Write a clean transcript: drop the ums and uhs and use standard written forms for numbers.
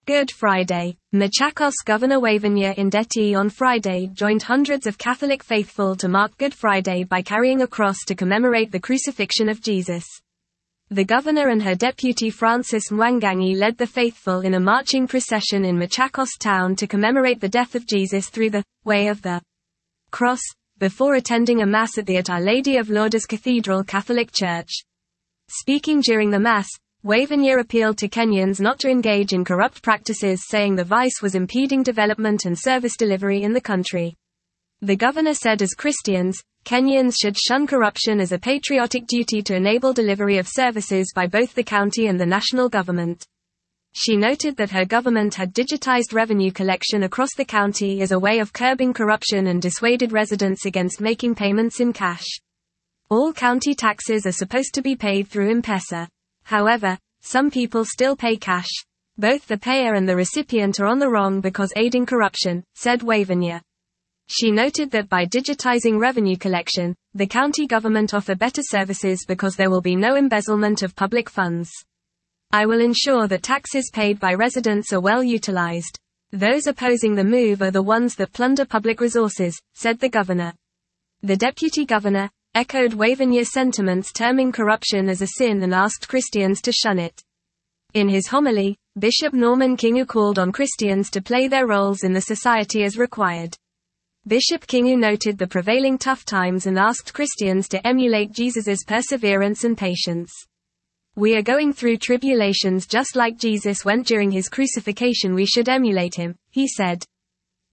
Good Friday. Machakos Governor Wavenye Ndeti on Friday joined hundreds of Catholic faithful to mark Good Friday by carrying a cross to commemorate the crucifixion of Jesus. The governor and her deputy Francis Mwangangi led the faithful in a marching procession in Machakos town to commemorate the death of Jesus through the way of the cross, before attending a mass at the Our Lady of Lourdes Cathedral Catholic Church. Speaking during the mass, Wavenye appealed to Kenyans not to engage in corrupt practices, saying the vice was impeding development and service delivery in the country. The governor said as Christians, Kenyans should shun corruption as a patriotic duty to enable delivery of services by both the county and the national government. She noted that her government had digitized revenue collection across the county as a way of curbing corruption and dissuaded residents against making payments in cash. All county taxes are supposed to be paid through M-Pesa. However, some people still pay cash. Both the payer and the recipient are on the wrong because aiding corruption, said Wavenye. She noted that by digitizing revenue collection, the county government offer better services because there will be no embezzlement of public funds. I will ensure that taxes paid by residents are well utilized. Those opposing the move are the ones that plunder public resources, said the governor. The deputy governor echoed Wavenye's sentiments, terming corruption as a sin and asked Christians to shun it. In his homily, Bishop Norman Kingu called on Christians to play their roles in the society as required. Bishop Kingu noted the prevailing tough times and asked Christians to emulate Jesus's perseverance and patience. We are going through tribulations just like Jesus went during his crucifixion. We should emulate him, he said.